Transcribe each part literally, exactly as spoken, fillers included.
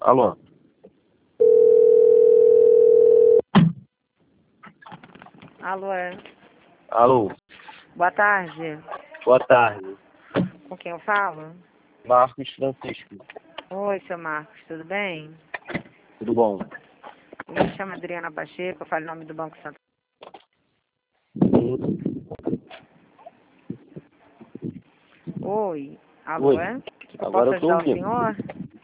Alô? Alô, é? Alô? Boa tarde. Boa tarde. Com quem eu falo? Marcos Francisco. Oi, seu Marcos, tudo bem? Tudo bom? Eu me chamo Adriana Pacheco, eu falo em nome do Banco Santander. Oi, alô, Oi. é? Que eu Agora posso eu tô ajudar o ouvindo. senhor?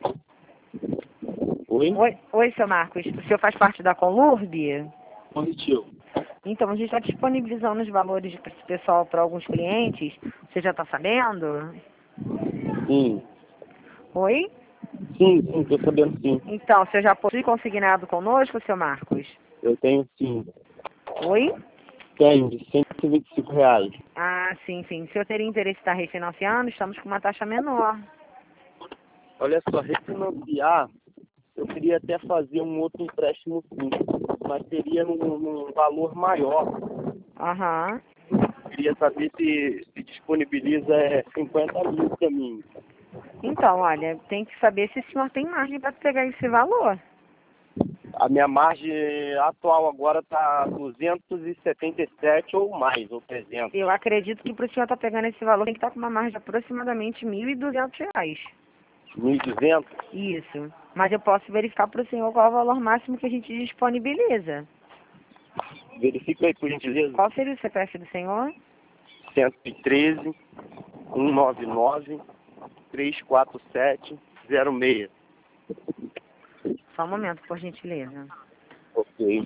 Oi? Oi, oi, seu Marcos, o senhor faz parte da Conlurb? Positivo. Então, a gente está disponibilizando os valores para esse pessoal para alguns clientes. Você já está sabendo? Sim. Oi? Sim, sim, tô sabendo sim. Então, você já possui consignado conosco, seu Marcos? Eu tenho sim. Oi? Tenho de cento e vinte e cinco reais. Ah, sim, sim. Se eu teria interesse em estar refinanciando, estamos com uma taxa menor. Olha só, refinanciar, eu queria até fazer um outro empréstimo sim, mas seria num, num valor maior. Aham. Queria saber se, se disponibiliza é, cinquenta mil para mim. Então, olha, tem que saber se o senhor tem margem para pegar esse valor. A minha margem atual agora está duzentos e setenta e sete ou mais, ou trezentos. Eu acredito que para o senhor estar pegando esse valor, tem que estar com uma margem de aproximadamente mil e duzentos reais. mil e duzentos? Isso. Mas eu posso verificar para o senhor qual é o valor máximo que a gente disponibiliza. Verifica aí, por gentileza. Qual seria o C P F do senhor? cento e treze, cento e noventa e nove, trezentos e quarenta e sete, zero seis. Só um momento, por gentileza. Ok.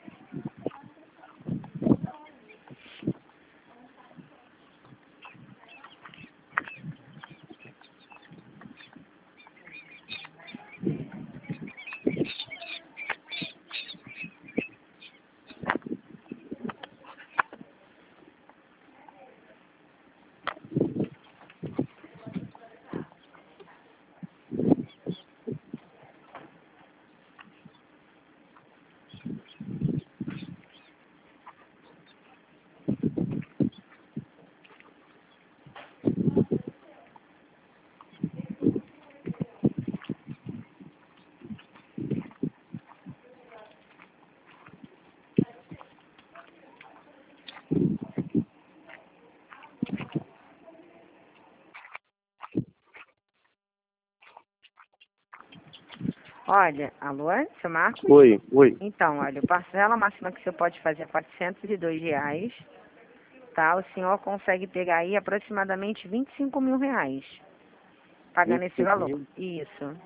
Olha, alô, seu Marcos? Oi, oi. Então, olha, a parcela máxima que você pode fazer é quatrocentos e dois reais, tá? O senhor consegue pegar aí aproximadamente vinte e cinco mil reais, pagando esse vinte e cinco valor. mil. Isso.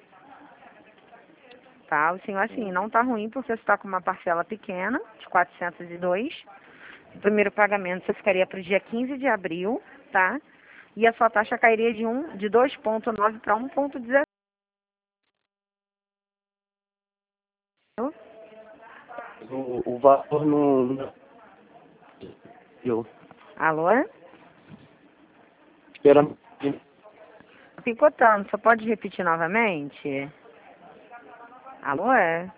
Tá? O senhor, assim, não tá ruim porque você está com uma parcela pequena, de quatrocentos e dois. O primeiro pagamento você ficaria para o dia quinze de abril, tá? E a sua taxa cairia de, um, de dois vírgula nove para um vírgula dezesseis. O, o valor não... Eu Alô? esperando. Picotando, você pode repetir novamente? Alô, é?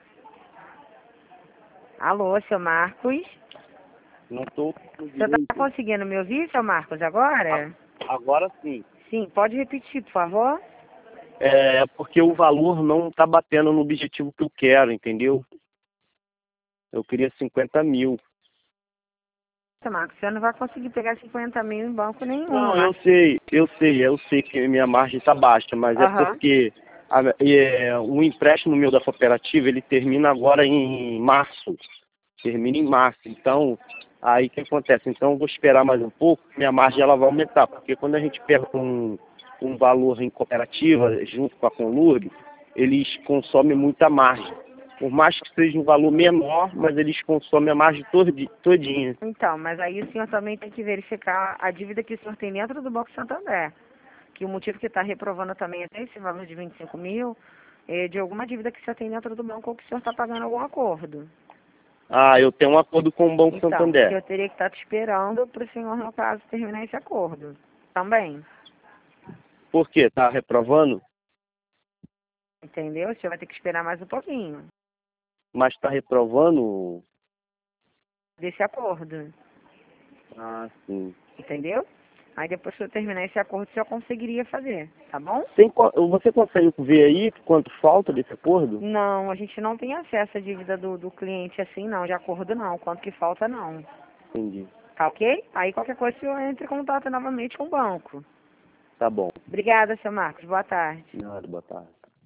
Alô, seu Marcos? Não estou Você está direito. conseguindo me ouvir, seu Marcos, agora? A- Agora sim. Sim, pode repetir, por favor? É porque o valor não está batendo no objetivo que eu quero, entendeu? Eu queria cinquenta mil. Seu Marcos, você não vai conseguir pegar cinquenta mil em banco nenhum. Não, eu Mas... sei, eu sei, eu sei que minha margem está baixa, mas é Aham. porque a- é, o empréstimo meu da cooperativa, ele termina agora em março. Termina em março. Então, aí o que acontece? Então eu vou esperar mais um pouco, minha margem ela vai aumentar, porque quando a gente pega um, um valor em cooperativa, junto com a Conlurb, eles consomem muita margem. Por mais que seja um valor menor, mas eles consomem a margem todi- todinha. Então, mas aí o senhor também tem que verificar a dívida que o senhor tem dentro do Banco Santander. Que o motivo que está reprovando também até esse valor de vinte e cinco mil é de alguma dívida que o senhor tem dentro do banco ou que o senhor está pagando algum acordo. Ah, eu tenho um acordo com o Banco Então, Santander. eu teria que estar te esperando para o senhor, no caso, terminar esse acordo. Também. Por quê? Tá reprovando? Entendeu? O senhor vai ter que esperar mais um pouquinho Mas está reprovando? desse acordo. Ah, sim. Entendeu? Aí depois que eu terminar esse acordo, você conseguiria fazer, tá bom? Tem, co- você consegue ver aí quanto falta desse acordo? Não, a gente não tem acesso à dívida do, do cliente assim, não, de acordo não. Quanto que falta, não. Entendi. Tá ok? Aí qualquer coisa eu entre em contato novamente com o banco. Tá bom. Obrigada, seu Marcos. Boa tarde. Nada, boa tarde.